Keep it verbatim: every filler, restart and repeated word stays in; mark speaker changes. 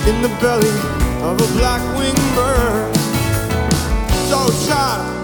Speaker 1: in the belly of a black-winged bird. So shot